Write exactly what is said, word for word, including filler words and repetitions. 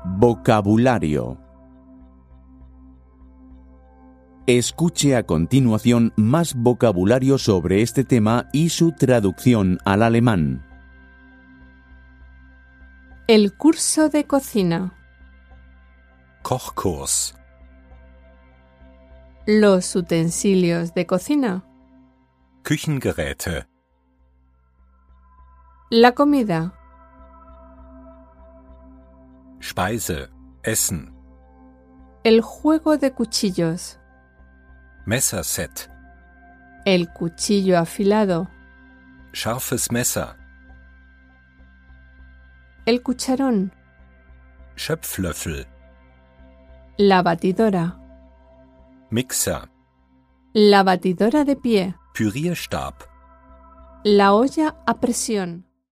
Vocabulario. Escuche a continuación más vocabulario sobre este tema y su traducción al alemán. El curso de cocina. Kochkurs. Los utensilios de cocina. Küchengeräte. La comida. Speise. Essen. El juego de cuchillos. Messerset. El cuchillo afilado. Scharfes Messer. El cucharón. Schöpflöffel. La batidora. Mixer. La batidora de pie. Pürierstab. La olla a presión.